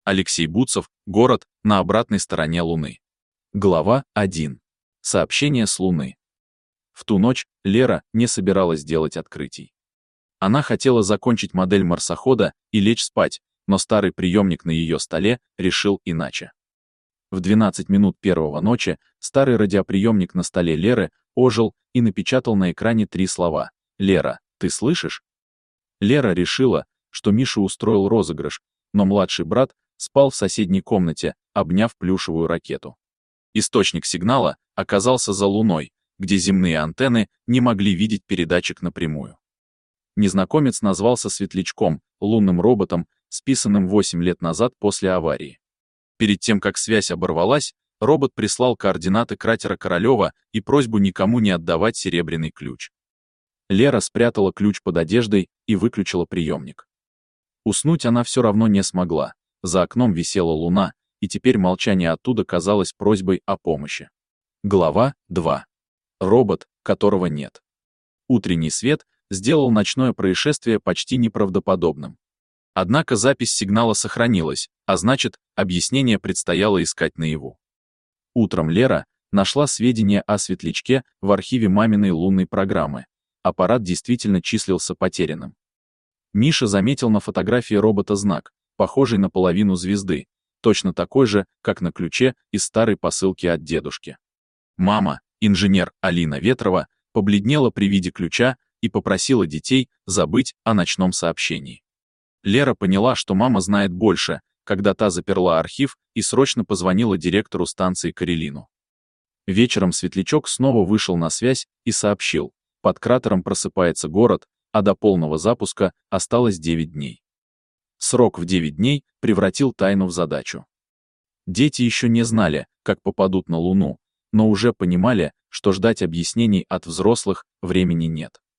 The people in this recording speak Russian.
Алексей Буцев, город на обратной стороне Луны. Глава 1. Сообщение с Луны. В ту ночь Лера не собиралась делать открытий. Она хотела закончить модель марсохода и лечь спать, но старый приемник на ее столе решил иначе. В 12 минут первого ночи старый радиоприемник на столе Леры ожил и напечатал на экране 3 слова: «Лера, ты слышишь?» Лера решила, что Миша устроил розыгрыш, но младший брат спал в соседней комнате, обняв плюшевую ракету. Источник сигнала оказался за Луной, где земные антенны не могли видеть передатчик напрямую. Незнакомец назвался Светлячком, лунным роботом, списанным 8 лет назад после аварии. Перед тем, как связь оборвалась, робот прислал координаты кратера Королева и просьбу никому не отдавать серебряный ключ. Лера спрятала ключ под одеждой и выключила приемник. Уснуть она все равно не смогла. За окном висела луна, и теперь молчание оттуда казалось просьбой о помощи. Глава 2. Робот, которого нет. Утренний свет сделал ночное происшествие почти неправдоподобным. Однако запись сигнала сохранилась, а значит, объяснение предстояло искать наяву. Утром Лера нашла сведения о Светлячке в архиве маминой лунной программы. Аппарат действительно числился потерянным. Миша заметил на фотографии робота знак, похожий на половину звезды, точно такой же, как на ключе из старой посылки от дедушки. Мама, инженер Алина Ветрова, побледнела при виде ключа и попросила детей забыть о ночном сообщении. Лера поняла, что мама знает больше, когда та заперла архив и срочно позвонила директору станции Карелину. Вечером Светлячок снова вышел на связь и сообщил: под кратером просыпается город, а до полного запуска осталось 9 дней. Срок в 9 дней превратил тайну в задачу. Дети еще не знали, как попадут на Луну, но уже понимали, что ждать объяснений от взрослых времени нет.